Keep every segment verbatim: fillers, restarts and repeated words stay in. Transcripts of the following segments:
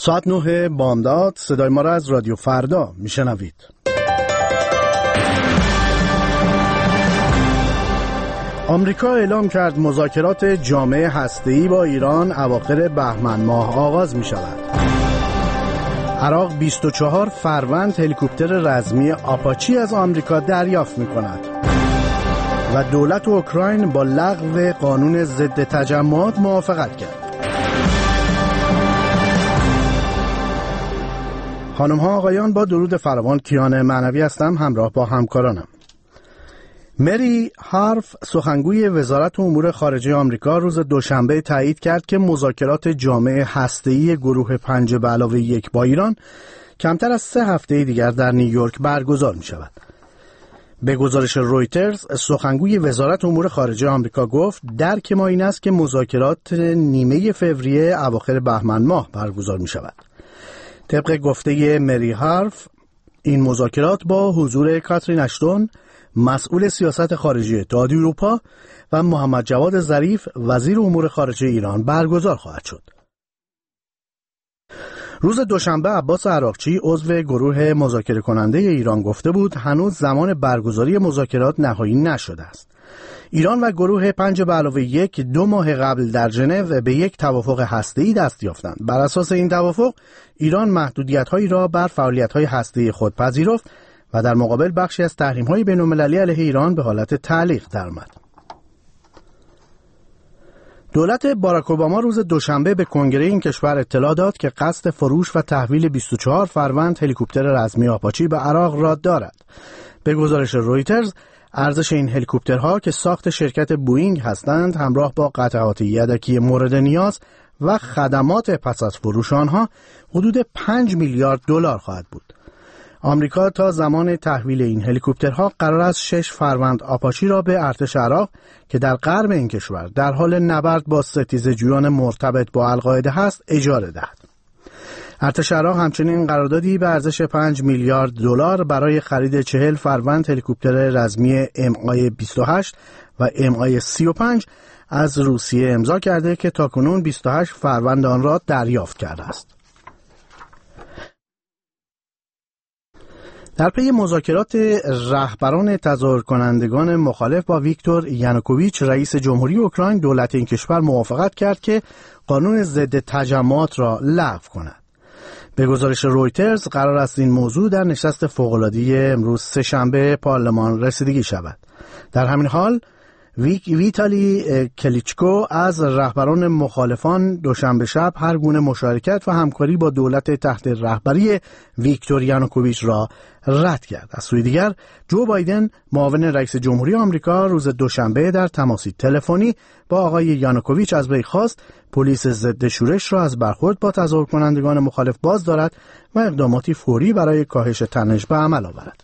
ساعت نه بامداد صدای ما را از رادیو فردا میشنوید. آمریکا اعلام کرد مذاکرات جامع هسته‌ای با ایران اواخر بهمن ماه آغاز می شود. عراق بیست و چهار فروند هلیکوپتر رزمی آپاچی از آمریکا دریافت می کند و دولت اوکراین با لغو قانون ضد تجمعات موافقت کرد. خانم ها آقایان، با درود فراوان کیان معنوی هستم همراه با همکارانم. مری هارف سخنگوی وزارت امور خارجه آمریکا روز دوشنبه تایید کرد که مذاکرات جامع هسته‌ای گروه پنج به علاوه یک با ایران کمتر از سه هفته دیگر در نیویورک برگزار می شود. به گزارش رویترز سخنگوی وزارت امور خارجه آمریکا گفت درک ما این است که مذاکرات نیمه فوریه اواخر بهمن ماه برگزار می شود. طبق گفته مری هارف این مذاکرات با حضور کاترین اشتون مسئول سیاست خارجی اتحاد اروپا و محمد جواد ظریف وزیر امور خارجه ایران برگزار خواهد شد. روز دوشنبه عباس عراقچی عضو گروه مذاکره کننده ایران گفته بود هنوز زمان برگزاری مذاکرات نهایی نشده است. ایران و گروه پنج به علاوه یک دو ماه قبل در ژنو به یک توافق هسته‌ای دست یافتند. بر اساس این توافق ایران محدودیت‌هایی را بر فعالیت‌های هسته‌ای خود پذیرفت و در مقابل بخشی از تحریم‌های بین‌المللی علیه ایران به حالت تعلیق درآمد. دولت باراک اوباما روز دوشنبه به کنگره این کشور اطلاع داد که قصد فروش و تحویل بیست و چهار فروند هلیکوپتر رزمی آپاچی به عراق را دارد. به گزارش رویترز ارزش این هلیکوپترها که ساخت شرکت بوئینگ هستند همراه با قطعات یدکی مورد نیاز و خدمات پس از فروش آنها حدود پنج میلیارد دلار خواهد بود. آمریکا تا زمان تحویل این هلیکوپترها قرار است شش فروند آپاچی را به ارتش عراق که در غرب این کشور در حال نبرد با ستیزجویان مرتبط با القاعده هست اجاره دهد. ارتش عراق همچنین قراردادی به ارزش پنج میلیارد دلار برای خرید چهل فروند هلیکوپتر رزمی ام آی بیست و هشت و ام آی سی و پنج از روسیه امضا کرده که تاکنون بیست و هشت فروند آن را دریافت کرده است. در پی مذاکرات رهبران تظاهر کنندگان مخالف با ویکتور یانوکوویچ رئیس جمهوری اوکراین دولت این کشور موافقت کرد که قانون ضد تجمعات را لغو کند. به گزارش رویترز قرار است این موضوع در نشست فوق‌العاده امروز سه‌شنبه پارلمان رسیدگی شود. در همین حال ویتالی کلیچکو از رهبران مخالفان دوشنبه شب هر گونه مشارکت و همکاری با دولت تحت رهبری ویکتور یانوکوویچ را رد کرد. از سوی دیگر جو بایدن معاون رئیس جمهوری آمریکا روز دوشنبه در تماسی تلفنی با آقای یانوکوویچ از وی خواست پلیس ضد شورش را از برخورد با تظاهر کنندگان مخالف باز دارد و اقداماتی فوری برای کاهش تنش به عمل آورد.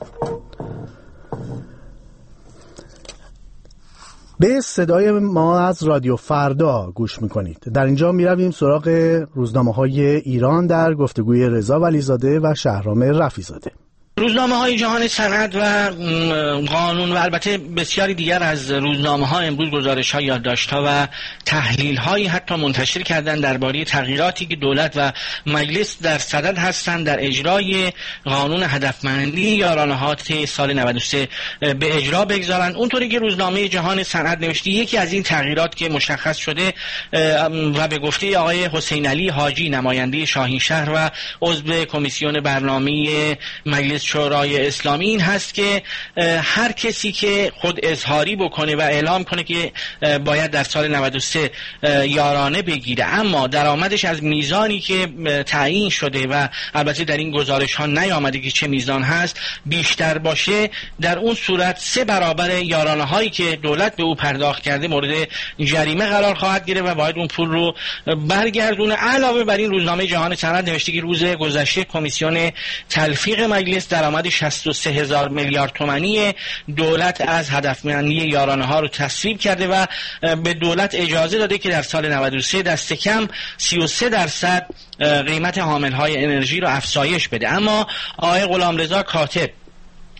به صدای ما از رادیو فردا گوش میکنید. در اینجا میرویم سراغ روزنامه‌های ایران در گفتگوی رضا ولیزاده و شهرام رفیع‌زاده. روزنامه های جهان صنعت و قانون و البته بسیاری دیگر از روزنامه ها امروز گزارش ها، یادداشت ها و تحلیل هایی حتی منتشر کردن درباره تغییراتی که دولت و مجلس در صدد هستند در اجرای قانون هدفمندی یارانهات سال نود و سه به اجرا بگذارند. اونطوری که روزنامه جهان صنعت نوشته یکی از این تغییرات که مشخص شده و به گفته آقای حسین علی حاجی نماینده شاهین شهر و عضو کمیسیون برنامه مجلس شورای اسلامی این هست که هر کسی که خود اظهاری بکنه و اعلام کنه که باید در سال نود و سه یارانه بگیره اما درآمدش از میزانی که تعیین شده و البته در این گزارش ها نیامده که چه میزان هست بیشتر باشه، در اون صورت سه برابر یارانه هایی که دولت به او پرداخت کرده مورد جریمه قرار خواهد گرفت و باید اون پول رو برگردونه. علاوه بر این روزنامه جهان صنعت نوشته که روز گذشته کمیسیون تلفیق مجلس درآمد شصت و سه هزار میلیارد تومانی دولت از هدفمندی یارانه ها رو تصویب کرده و به دولت اجازه داده که در سال نود و سه دست کم سی و سه درصد قیمت حامل های انرژی رو افزایش بده. اما آقای غلامرضا کاتب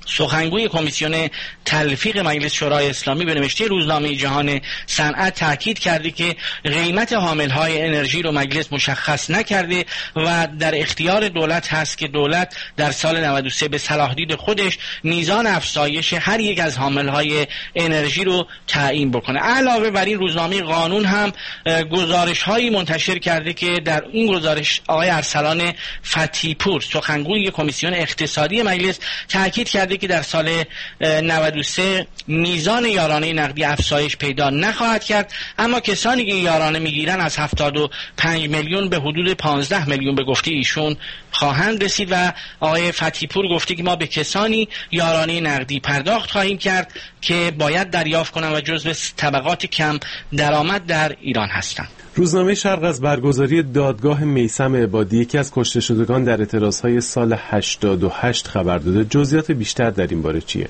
سخنگوی کمیسیون تلفیق مجلس شورای اسلامی به نوشته روزنامه جهان صنعت تاکید کرده که قیمت حاملهای انرژی رو مجلس مشخص نکرده و در اختیار دولت هست که دولت در سال نود و سه به صلاح‌دید خودش میزان افزایش هر یک از حاملهای انرژی رو تعیین بکنه. علاوه بر این روزنامه قانون هم گزارش‌هایی منتشر کرده که در این گزارش آقای ارسلان فتحی پور سخنگوی کمیسیون اقتصادی مجلس تاکید کرده که در سال نود و سه میزان یارانه نقدی افزایش پیدا نخواهد کرد، اما کسانی که یارانه میگیرن از هفتاد و پنج میلیون به حدود پانزده میلیون به گفته ایشون خواهند رسید و آقای فتحی پور گفته که ما به کسانی یارانه نقدی پرداخت خواهیم کرد که باید دریافت کنند و جزو طبقات کم درآمد در ایران هستند. روزنامه شرق از برگزاری دادگاه میثم عبادی، یکی از کشته شدگان در اعتراضهای سال هشتاد و هشت، خبر داده. جزئیات بیشتر در این باره چیه؟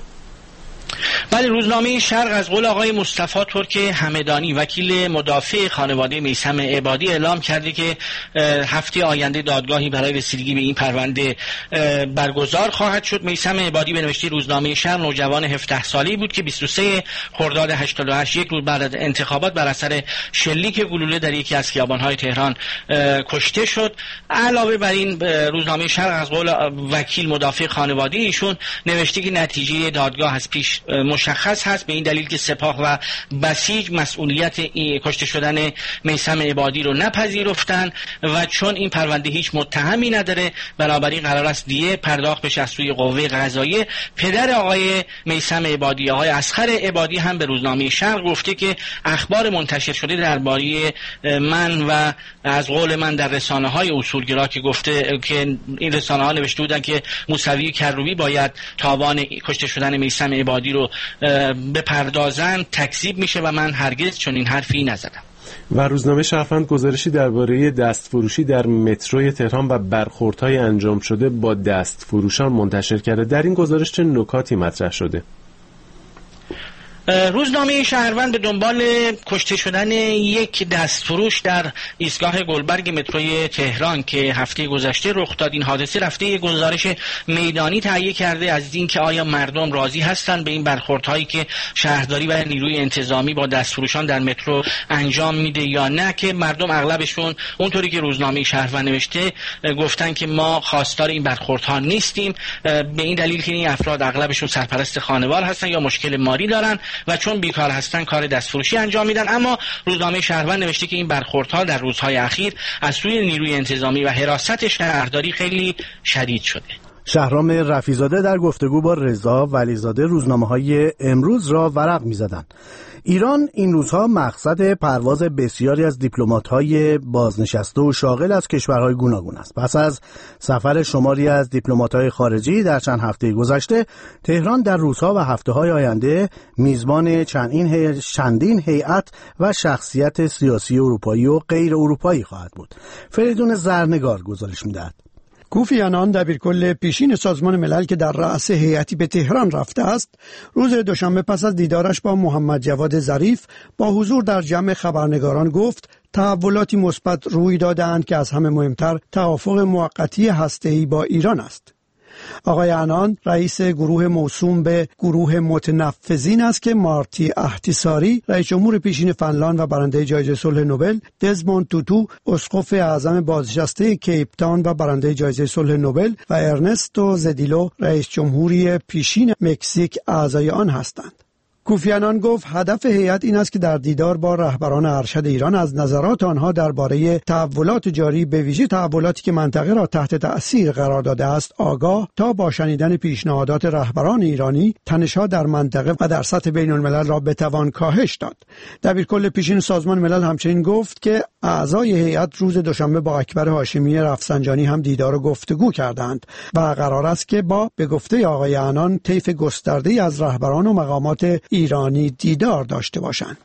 بله، روزنامه شرق از قول آقای مصطفی ترک همدانی وکیل مدافع خانواده میثم عبادی اعلام کرده که هفته آینده دادگاهی برای رسیدگی به این پرونده برگزار خواهد شد. میثم عبادی به نوشته روزنامه شرق نوجوان هفده ساله‌ای بود که بیست و سه خرداد هشتاد و هشت، یک روز بعد از انتخابات، بر اثر شلیک گلوله در یکی از خیابان‌های تهران کشته شد. علاوه بر این روزنامه شرق از قول وکیل مدافع خانواده ایشون نوشته که نتیجه دادگاه از پیش مشخص هست، به این دلیل که سپاه و بسیج مسئولیت کشته شدن میثم عبادی رو نپذیرفتن و چون این پرونده هیچ متهمی نداره بنابراین قرار است دیه پرداخت بشه از سوی قوه قضاییه. پدر آقای میثم عبادی، آقای اصغر عبادی، هم به روزنامه شرق گفته که اخبار منتشر شده درباره من و از قول من در رسانه‌های اصولگرا که گفته که این رسانه‌ها نوشته بودن که موسوی کروبی باید تاوان کشته شدن میثم عبادی رو بپردازن تکذیب میشه و من هرگز چنین حرفی نزدم. و روزنامه شهروند گزارشی درباره دستفروشی در متروی تهران و برخوردهای انجام شده با دستفروشان منتشر کرده. در این گزارش چه نکاتی مطرح شده؟ روزنامه شهروند به دنبال کشته شدن یک دستفروش در ایستگاه گلبرگ متروی تهران که هفته گذشته رخ داد این حادثه رفته یک گزارش میدانی تهیه کرده از اینکه آیا مردم راضی هستند به این برخوردهایی که شهرداری و نیروی انتظامی با دستفروشان در مترو انجام میده یا نه، که مردم اغلبشون اونطوری که روزنامه شهروند نوشته گفتن که ما خواستار این برخوردها نیستیم، به این دلیل که این افراد اغلبشون سرپرست خانوار هستن یا مشکل مالی دارن و چون بیکار هستن کار دستفروشی انجام میدن. اما روزنامه شهروند نوشته که این برخوردها در روزهای اخیر از سوی نیروی انتظامی و حراست شهرداری خیلی شدید شده. شهرام رفیع‌زاده در گفتگو با رضا ولیزاده روزنامه‌های امروز را ورق می‌زدند. ایران این روزها مقصد پرواز بسیاری از دیپلمات‌های بازنشسته و شاغل از کشورهای گوناگون است. پس از سفر شماری از دیپلمات‌های خارجی در چند هفته گذشته، تهران در روزها و هفته‌های آینده میزبان چندین چندین هیئت و شخصیت سیاسی اروپایی و غیر اروپایی خواهد بود. فریدون زرنگار گزارش می‌دهد. کوفی عنان دبیرکل پیشین سازمان ملل که در رأس هیئتی به تهران رفته است، روز دوشنبه پس از دیدارش با محمد جواد ظریف با حضور در جمع خبرنگاران گفت تحولاتی مثبت روی داده‌اند که از همه مهمتر توافق موقتی هسته‌ای با ایران است. آقای عنان رئیس گروه موسوم به گروه متنفذین است که مارتی احتیساری رئیس جمهور پیشین فنلاند و برنده جایزه صلح نوبل، دزموند توتو اسقف اعظم بازنشسته کیپ تاون و برنده جایزه صلح نوبل و ارنستو زدیلو رئیس جمهوری پیشین مکزیک اعضای آن هستند. کوفی عنان گفت هدف هیئت این است که در دیدار با رهبران ارشد ایران از نظرات آنها درباره تحولات جاری به ویژه تحولاتی که منطقه را تحت تأثیر قرار داده است آگاه تا با شنیدن پیشنهادات رهبران ایرانی تنش‌ها در منطقه و در سطح بین الملل را بتوان کاهش داد. دبیرکل پیشین سازمان ملل همچنین گفت که اعضای هیئت روز دوشنبه با اکبر هاشمی رفسنجانی هم دیدار و گفتگو کردند و قرار است که با به گفته آقای عنان طیف گسترده‌ای از رهبران و مقامات ایرانی دیدار داشته باشند.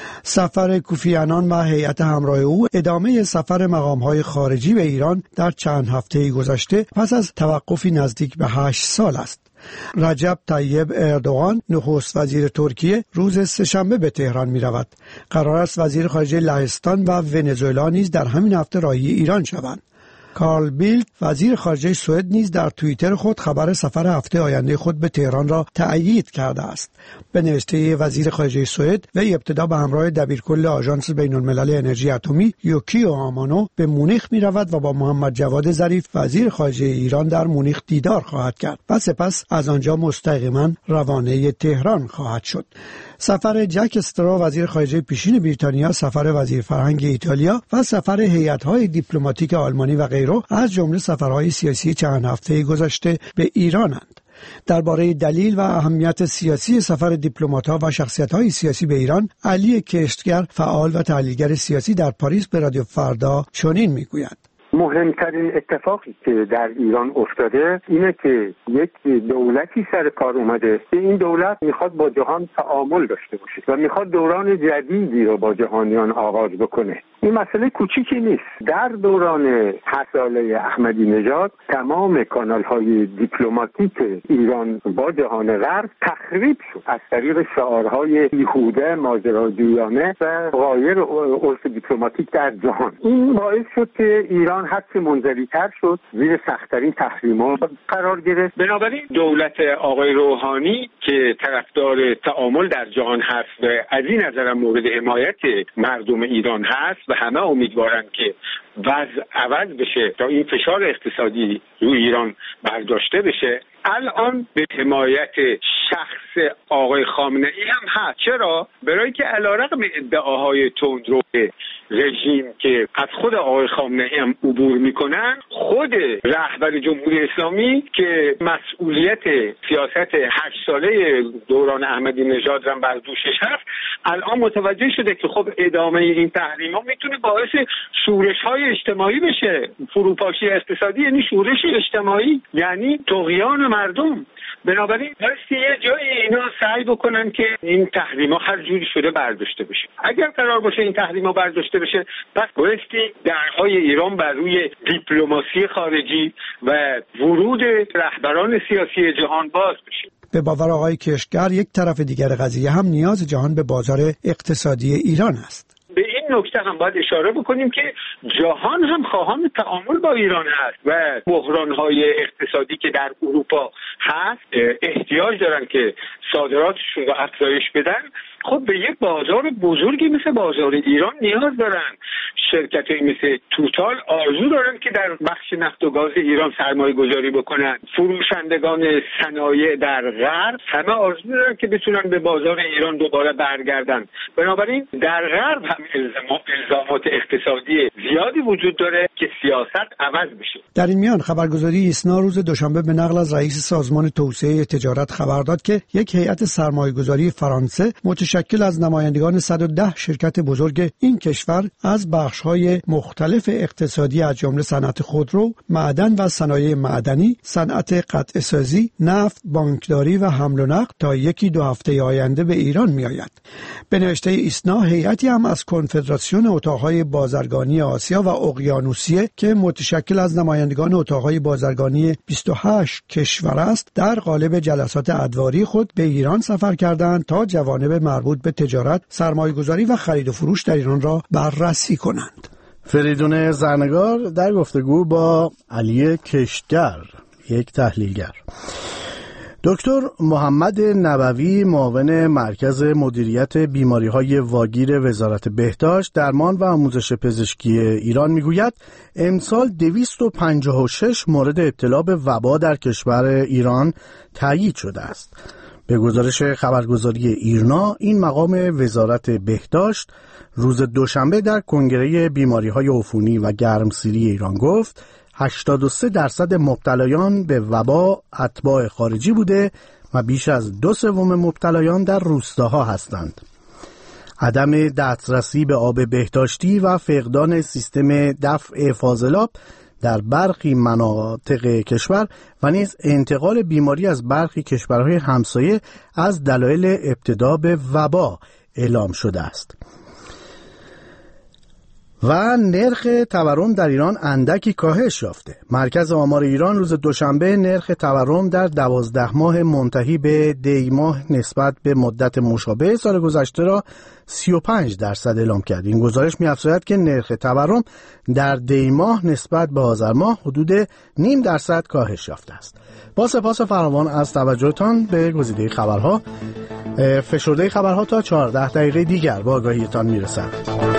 سفر کوفی عنان و هیئت همراه او ادامه سفر مقام‌های خارجی به ایران در چند هفته گذشته پس از توقفی نزدیک به هشت سال است. رجب طیب اردوغان نخست وزیر ترکیه روز سه‌شنبه به تهران می رود. قرار است وزیر خارجه لهستان و ونزوئلا نیز در همین هفته راهی ایران شوند. کارل بیلد وزیر خارجه سوئد نیز در توییتر خود خبر سفر هفته آینده خود به تهران را تأیید کرده است. به نوشته وزیر خارجه سوئد، وی ابتدا به همراه دبیرکل آژانس بین‌الملل انرژی اتمی یوکیو آمانو به مونیخ می رود و با محمد جواد ظریف وزیر خارجه ایران در مونیخ دیدار خواهد کرد و سپس از آنجا مستقیما روانه تهران خواهد شد. سفر جک استرا وزیر خارجه پیشین بریتانیا، سفر وزیر فرهنگ ایتالیا و سفر هیئت‌های دیپلماتیک آلمانی و غیره از جمله سفرهای سیاسی چند هفته گذشته به ایرانند. درباره دلیل و اهمیت سیاسی سفر دیپلمات‌ها و شخصیت‌های سیاسی به ایران، علی کشتگر فعال و تحلیلگر سیاسی در پاریس به رادیو فردا چنین میگوید: مهمترین اتفاقی که در ایران افتاده اینه که یک دولتی سر کار اومده که این دولت میخواد با جهان تعامل داشته باشه و میخواد دوران جدیدی رو با جهانیان آغاز بکنه. این مسئله کوچیکی نیست. در دوران هشت ساله احمدی نژاد تمام کانال‌های دیپلماتیک ایران با جهان غرب تخریب شد از طریق شعارهای بیهوده، ماجراجویانه و غایر عرف دیپلماتیک در جهان. این باعث شد که ایران حتی منزوی‌تر شد، زیر سخت‌ترین تحریم‌ها قرار گرفت. بنابراین دولت آقای روحانی که طرفدار تعامل در جهان هست و از این نظرم مورد حمایت مردم ایران هست و همه امیدوارن که وضع عوض بشه تا این فشار اقتصادی روی ایران برداشته بشه، الان به حمایت شخص آقای خامنه ای هم هست. چرا؟ برای که علیرغم ادعاهای تندرو رژیم که از خود آقای خامنه ای هم عبور میکنن، خود رهبر جمهوری اسلامی که مسئولیت سیاست هشت ساله دوران احمدی نژاد هم بر دوشش هست، الان متوجه شده که خب ادامه این تحریم‌ها میتونه باعث شورش‌های اجتماعی بشه. فروپاشی اقتصادی یعنی شورش اجتماعی، یعنی طغیان مردم. بنابراین بایستی یه جایی اینا سعی بکنن که این تحریم‌ها هر جوری شده برداشته بشه. اگر قرار باشه این تحریم‌ها برداشته بشه، پس بایستی درهای ایران بر روی دیپلماسی خارجی و ورود رهبران سیاسی جهان باز بشه. به باور آقای کشتگر، یک طرف دیگر قضیه هم نیاز جهان به بازار اقتصادی ایران است. به این نکته هم باید اشاره بکنیم که جهان هم خواهان تعامل با ایران هست و بحران‌های اقتصادی که در اروپا هست احتیاج دارن که صادراتشون رو افزایش بدن. خب به یک بازار بزرگی مثل بازار ایران نیاز دارن. شرکت‌های مثل توتال آرزو دارن که در بخش نفت و گاز ایران سرمایه گذاری بکنن. فروشندگان صنایع در غرب همه آرزو دارن که بتونن به بازار ایران دوباره برگردن. بنابراین در غرب هم الزامات اقتصادی زیادی وجود داره که سیاست عوض بشه. در این میان خبرگزاری ایسنا روز دوشنبه به نقل از رئیس سازمان توسعه تجارت خبر داد که یک هیئت سرمایه‌گذاری فرانسه متشکل از نمایندگان صد و ده شرکت بزرگ این کشور از بخش‌های مختلف اقتصادی از جمله صنعت خودرو، معدن و صنایع معدنی، صنعت قطعه‌سازی، نفت، بانکداری و حمل و نقل تا یکی دو هفته آینده به ایران می‌آید. به نوشته ایسنا، هیئتی هم از کنفدراسیون اتاق‌های بازرگانی آسیا و اقیانوسیه که متشکل از نمایندگان اتاق‌های بازرگانی بیست و هشت کشور است، در قالب جلسات ادواری خود به ایران سفر کردند تا جوانب مربوط به تجارت، سرمایه‌گذاری و خرید و فروش در ایران را بررسی کنند. فریدون زرنگار در گفتگو با علی کشتگر، یک تحلیلگر. دکتر محمد نبوی، معاون مرکز مدیریت بیماری‌های واگیر وزارت بهداشت، درمان و آموزش پزشکی ایران میگوید امسال دویست و پنجاه و شش مورد ابتلا به وبا در کشور ایران تایید شده است. به گزارش خبرگزاری ایرنا، این مقام وزارت بهداشت روز دوشنبه در کنگره بیماری‌های عفونی و گرمسیری ایران گفت هشتاد و سه درصد مبتلایان به وبا اتباع خارجی بوده و بیش از دو سوم مبتلایان در روستاها هستند. عدم دسترسی به آب بهداشتی و فقدان سیستم دفع فاضلاب در برخی مناطق کشور و نیز انتقال بیماری از برخی کشورهای همسایه از دلایل ابتلا به وبا اعلام شده است. و نرخ تورم در ایران اندکی کاهش یافته. مرکز آمار ایران روز دوشنبه نرخ تورم در دوازده ماه منتهی به دی ماه نسبت به مدت مشابه سال گذشته را سی و پنج درصد اعلام کرد. این گزارش می‌افزاید که نرخ تورم در دی ماه نسبت به آذر ماه حدود نیم درصد کاهش یافته است. با سپاس فراوان از توجهتان به گزیده خبرها. فشرده خبرها تا چهارده دقیقه دیگر با آگاهیتان میرسد.